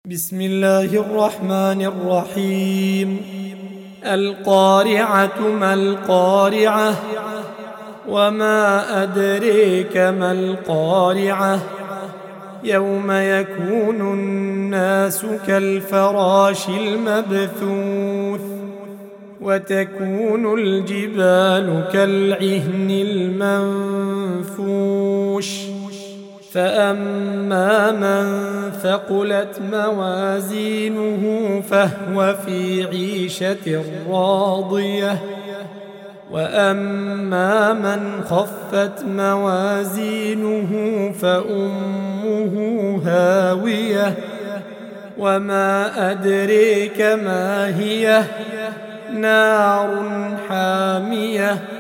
بسم الله الرحمن الرحيم. القارعة ما القارعة وما أدريك ما القارعة يوم يكون الناس كالفراش المبثوث وتكون الجبال كالعهن المنفوش فأما من ثقلت موازينه فهو في عيشة راضية وأما من خفت موازينه فأمه هاوية وما أدريك ما هي نار حامية